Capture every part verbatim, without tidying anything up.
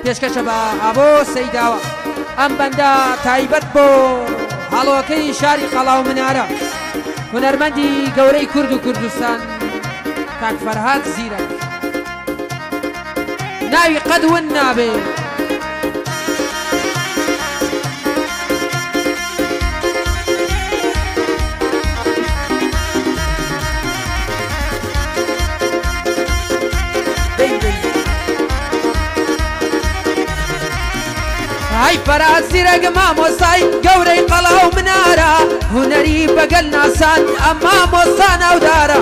پێشکەشە بە ئابۆ سەیداوە ئەم بەندە تایبەت بۆ هەڵۆکەی شاری قەڵاو منارە هونەرمەندی گەورەی کورد و کوردستان کاک فەرهاد زیرەک ناوی قەد ون نابێ هاي فەرهاد زیرەک مامۆستای گەورەی قەڵاو منارە هونەری بەگەل ناسان ئەم مامۆستا ناودارە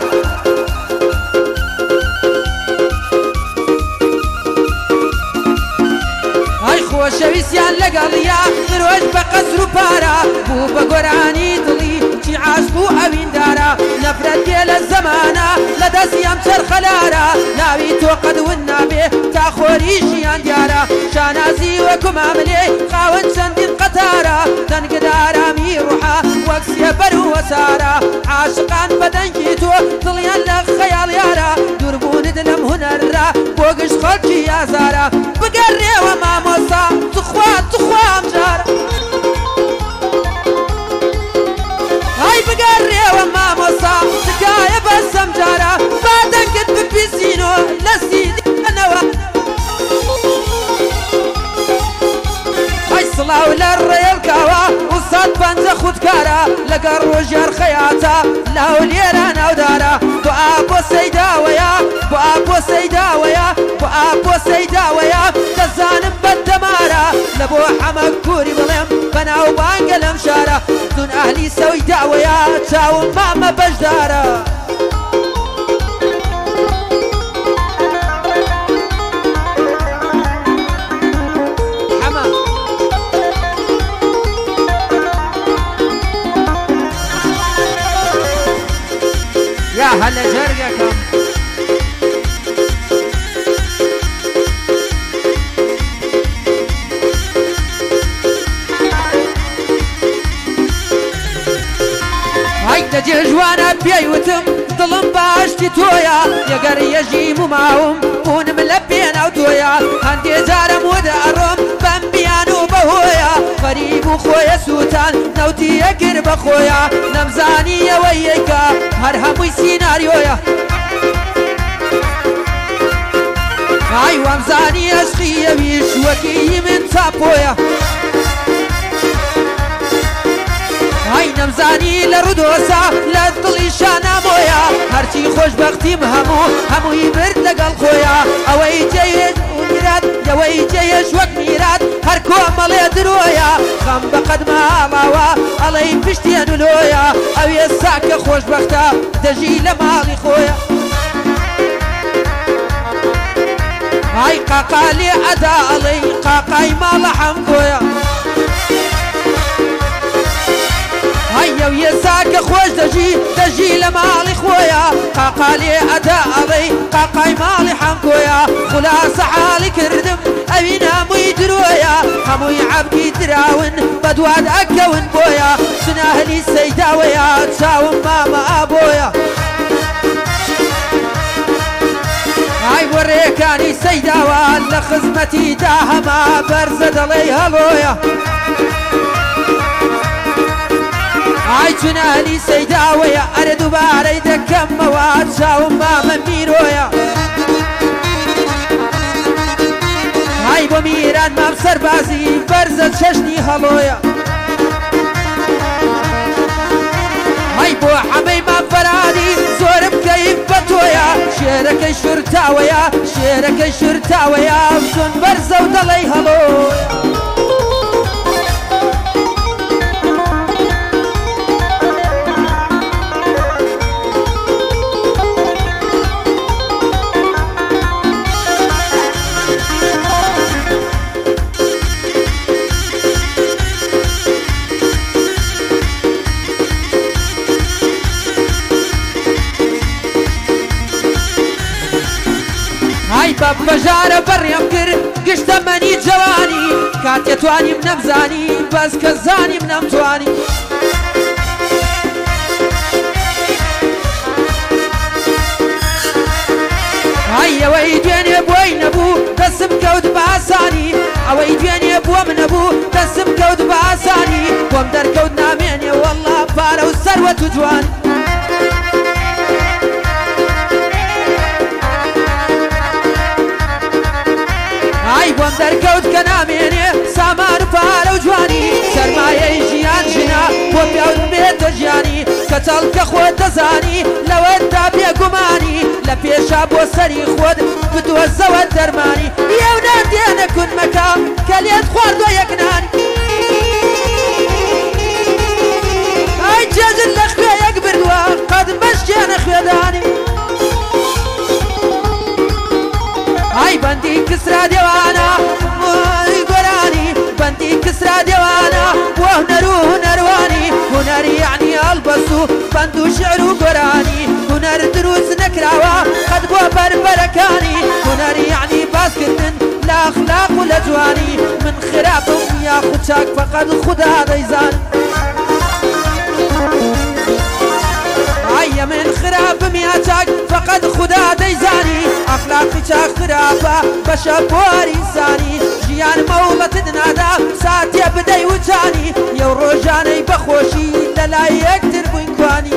خۆشەویستیان لەگەڵیا مرۆژ بە قەسر و پارە بوو بە گۆرانی دڵی چی عاشق و ئەویندارە نەفرەت بێ لە زەمانە لە دەستی ئەم چەرخەلارە ناوی تۆ قەد ون نابێ تا خۆری ژیان دیارە شانازی وەکو ماملێ خاوەن چەندین قەتارە دەنگدارامی ڕوحە وەک سێبەر و وەسارە عاشقان بەدەنگی تۆ دڵیان لە خەیاڵ یارە دووربوونت لەم هونەرە بۆ گشت خەڵکی ئازارە بگەڕێوە مامۆستا تخوا تخوا ئەم جارە هاي بگەڕێوە مامۆستا تکایە بەسەم جارە با دەنگت بپیسینۆ لەستی دیکەنەوە هاي سڵاو لە ڕێڵکاوە وسات پەنجە خودکارە لەگەڕ ڕۆژیار خەیاتە لاو لێرە ناودارە بۆ ئابۆ سەیداوەیە بۆ ئابۆ سەیداوەیە بۆ ئابۆ سەیداوەیە دەزانم بەدەمارە لە بۆ حەمە کووری بڵێم بەناو بانگە لەم شارە دون ئەهلی سەوی داوەیە چاوم مامە بەشدارە يا هلا جرقكم هاي نجي جوانا بيوتم ظلم باشتي تويا يا قري يجيم وماهم بون ملبين او تويا هندي زارم ودارم بمبيان وبهويا غريب وخويا سوتان نوتي يقر بخويا نمزاني يا ويكا هرهموي سيناريويا هاي وامزاني اشخي بيش وكي من تابويا هاي نمزاني لردوسا لدڵی شانامۆیە هەرچی خۆشبەختیم هەموو هەمووی برد لەگەڵ خۆیە ئەوەی جێهێش و میرات یەوەی جێهێش وەک میرات هەر کۆمەڵێ درۆیە خەم بە قەدمە ئاڵاوە ئەڵەی پشتێن و لۆیە ئەوێ ساکە خۆشبەختە دەژی لە ماڵی خۆیە هاي قاقا لێ ئەدا ئەڵەی قاقای ماڵە حەمکۆیە هيا ويساك خوش دجي دجي لمالي خويا قاقالي أدا أضي قاقاي مالي حمكويا خلاص حالي كردم أبينا موي درويا هموي عبكي دراون بدواد أكون بويا سناهلي سيداويا تساوم ماما أبويا هاي وريكاني سيداوان لخزمتي داهما برزد لي هلويا هاي جنالي سيداويا أرد باري دكم مواد شاوم ماما ميرويا هاي بميران مام سربازي برزت ششني هلويا هاي بو حمي مام فرادي زورم كيف بتويا شيركي شرطاويا شيركي شرطاويا وزن برزة ودلي هلويا بەژارە بەڕێم کرد گشتە مەنی جوانی کاتێ توانیم نەمزانی بەس کە زانیم نەمتوانی هەیەوەی دوێنێ بۆی نەبوو بەسم کەوت بە ئاسانی ئەوەی دوێنێ بووە منە بوو دەسم کەوت بە ئاسانی بۆم دەرکەوت نامێنێ وەڵڵا پارە و سەروەت و جوان ئای بۆم دەرکەوت کە نامێنێ سامان و پارە و جوانی سەرمایەی ژیان ژنا بۆ پیاون بێتە ژیانی کەچەڵ کە خۆت دەزانی لەوەتدا بێگومانی لە پێشا بۆ سەری خۆت بدۆزەوە دەرمانی یەونان دێنە کونمەکە کە لێت خواردۆ یەکنان ئای جێژن لە خوێیەک بردووە قەت بەشکێنە خوێدانی ئای بەندی کسرا دێوانە وای گۆرانی بەندی کسرا دێوانە بۆ هونەر و هونەروانی هونەری یعنی هەڵبەست و بەند و شعر و گۆرانی هونەر دروست نەکراوە قەت بۆ بەربەرەکانی هونەری یعنی باسکردن لە ئەخلاق و لە جوانی من خراپم یاخود چاک فەقەت خودا دەیزان ئایە من خراپم یا چاک فەقەت خودا دەیزانی ئەخلاقی چاک خراپە بەشە بۆ ئینسانی ژیان مەوڵەتت نادا ساتێ بدەی وچانی یەو ڕۆژانەی بەخۆشی لەلای یەکتر بووین کوانی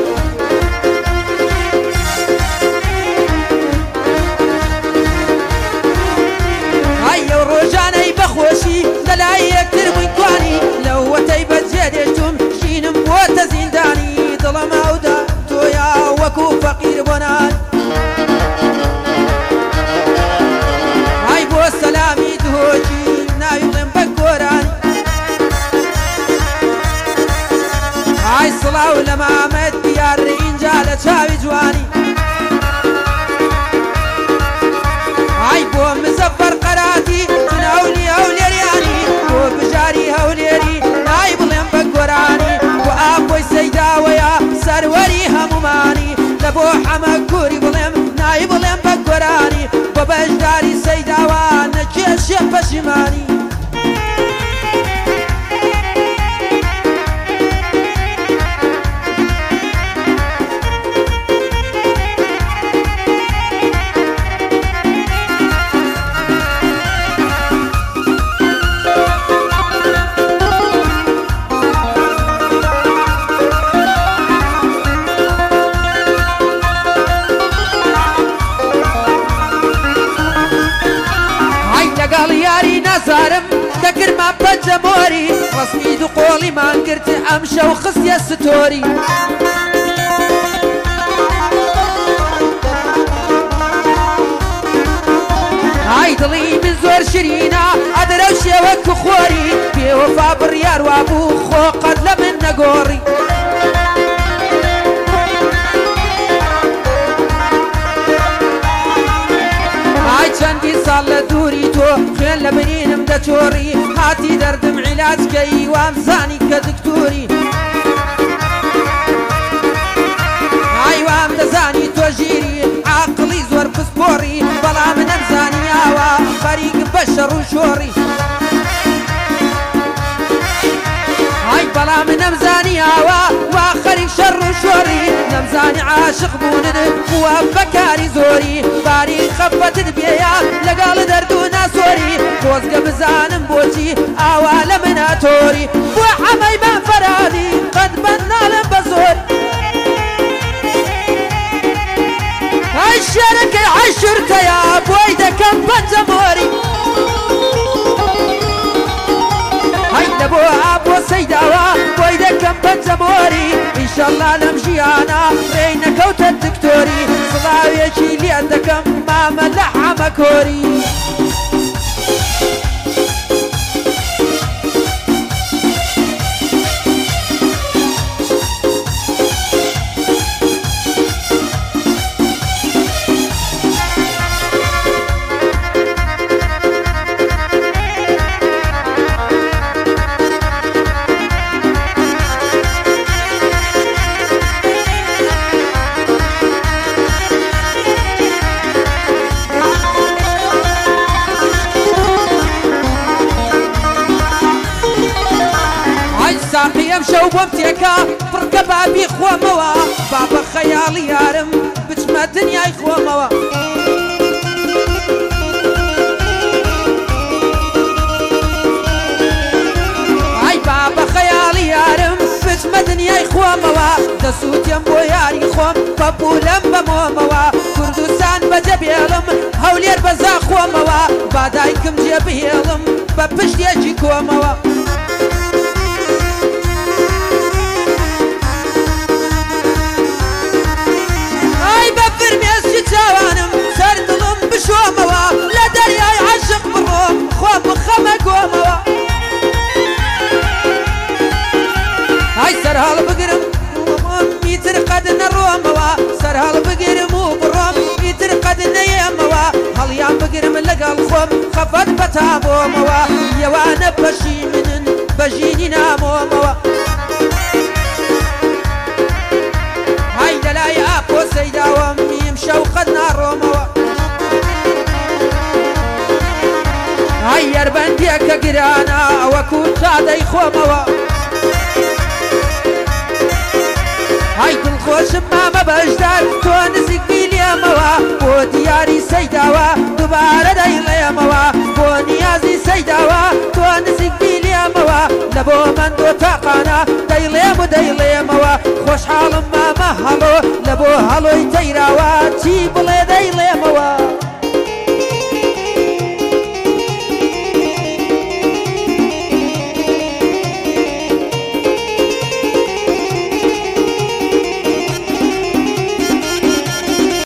ئای یەو ڕۆژانەی بەخۆشی لەلای یەکتر بووین کوانی لەو وەتەی بەجێ دێشتم ژینم بۆتە زیندانی دڵم ئەودا تۆیا وەکو فەقیر بۆنان ئای بۆ سەلامی دهۆجی ناویڵێم بە گۆرانی ئای سڵاو لە مامەد دیار ئینجا لە چاوی جوانی ئای بۆ مزەفەر قەراتی توناولی هەولێریانی بۆ بژاری هەولێری نای بڵێم بە گۆرانی بۆ ئاپۆی سەیداوەیە سەروەری هەمومانی لە بۆ حەمە کووری بڵێم نای بڵێم بە گۆرانی بۆ بەشداری سەیداوە نەکێشێ پەشیمانی نەزارم دەکرما پەنجەمۆری ڕسمی دوو قۆڵیمان کرد ئەم شەو خستیە ستۆری ئای دڵی من زۆر شیرینە ئەدرە و شێوەک و خۆری بێوەفا بڕیار وابوو خۆ قەت لە من نەگۆڕی چەندی ساڵ لە دووری تۆ خوێن لە برینم دەچۆڕی هاتی دەردم عیلاجکەی وامزانی کە دکتۆری ئای وام دەزانی تۆ ژیری عاقڵی زۆر پسپۆڕی بەڵام نەمزانیاوە خەریک بە شەڕ و شۆڕی ئای بەڵام نەمزانیاوە وا خەریک شەڕ و شۆڕی نەمزانی عاشق بوونن وە بەکاری زۆری باری خەفەتت بێیە لەگەڵ دەرد و ناسۆری خۆزگە بزانم بۆچی ئاوا لە مناتۆری بۆ حەمەی بان فەرادی قەت بەند ناڵم بە زۆر ئای شێرەکەی عەشورتەیە بۆی دەکەم پەنجەمۆری ئای لە بۆ ئابۆ سەیداوە بۆی دەکەم پەنجەمۆری ئینشەڵڵا لەم ژیانە ڕێی نەکەوتە دکتۆری سڵاوێکی لێ دەکەم مامە لە حەمە کۆری ئەم شەو بۆم تێکە پڕکە بابی خۆمەوە با بە خەیاڵی یارم بچمە دنیای خۆمەوە دەسووتێم بۆ یاری خۆم بەپولەم بەمۆمەوە کوردستان بەجەبێڵم هەولێر بەزا خۆمەوە بادایکم جێبهێڵم بە پشتێکی کۆمەوە ئای بە فرمێسکی چاوانم سەر دڵم بشۆمەوە لە دەریای عاشق بڕۆم خۆم بخەمە گۆمەوە ئای سەر هەڵ بگرم میتر قەد نەڕۆمەوە سەر هەڵ بگرم و بڕۆم میتر قەد نەیەمەوە هەڵیان بگرم لەگەڵ خۆم خەفەت بەتابۆمەوە یەوانە بەشی منن بەژینی نامۆمەوە های لەلای ئاپۆ سەیداوەم میم شەو قەد ناڕۆمەوە های یەربەندێکە گرانە وەکو چادەی خۆمەوە های دڵخۆشم مامە بەشدار تۆ نزیک بیلێمەوە بۆ دیاری سەیداوە دووبارە دەیڵێمەوە بۆ نیازی سەیداوە تۆ نزیک بیلێمەوە لە بۆ من دۆ تاقانە دەیڵێم و دەیڵێمەوە خۆشحاڵم مامە هەڵۆ لە بۆ هەڵۆی تەیراوە